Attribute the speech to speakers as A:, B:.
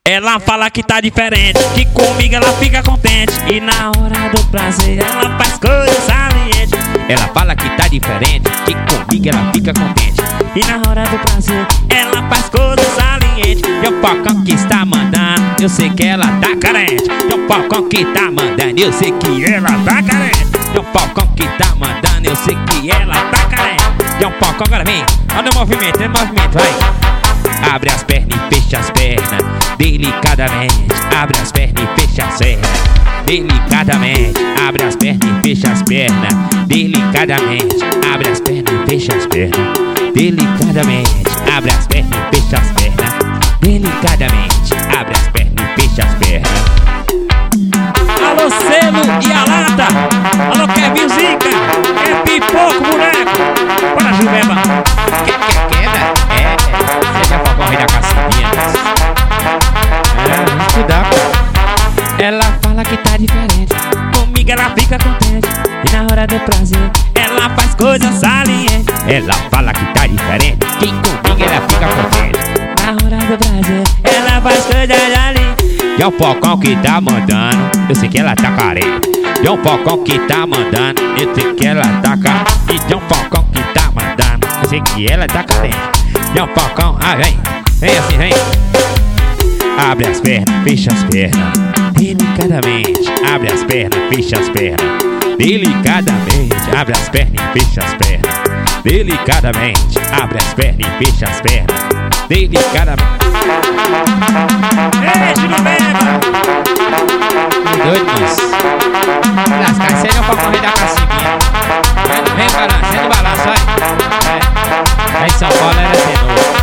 A: Ela fala que tá diferente, que comigo ela fica contente, e na hora do prazer ela faz coisas salientes.
B: Ela fala que tá diferente, que comigo ela fica contente,
A: e na hora do prazer ela faz coisas salientes.
B: E o pocão que está mandando, eu sei que ela tá carente. E o pocão que tá mandando, eu sei que ela tá carente. E o pocão que tá mandando, eu sei que ela tá carente. E o pocão, agora vem, olha o movimento, vai. Abre as pernas e fecha as pernas, delicadamente. Abre as pernas e fecha as pernas, delicadamente. Abre as pernas e fecha as pernas, delicadamente. Abre as pernas e fecha as pernas, delicadamente. Abre as pernas e fecha as pernas, delicadamente. Abre as pernas e fecha as pernas.
A: Alô, Selo e a lata. Alô, Kevin Zica. É pipoco, boneco. Bora, Juveba.
B: Queda? Seja pra correr da caçadinha. Vamos cuidar, pô.
A: Ela fala que tá diferente, comigo ela fica contente, e na hora do prazer ela faz coisas salientes.
B: Ela fala que tá diferente, que comigo ela fica contente,
A: na hora do prazer ela faz coisas salientes.
B: E é o pocão que tá mandando, eu sei que ela tá carente. E é o pocão que tá mandando, eu sei que ela tá carente. E é o pocão que tá mandando, eu sei que ela tá carente. E é o pocão, vem assim, vem. Abre as pernas, fecha as pernas, delicadamente. Abre as pernas, fecha as pernas, delicadamente. Abre as pernas e fecha as pernas, delicadamente. Abre as pernas e fecha as pernas, delicadamente.
A: Ei, Jurubeba!
B: Doido, moço. Lascar, você não pode correr da cacimbinha. Vem balançando, balança, vai. Aí São Paulo era tenor.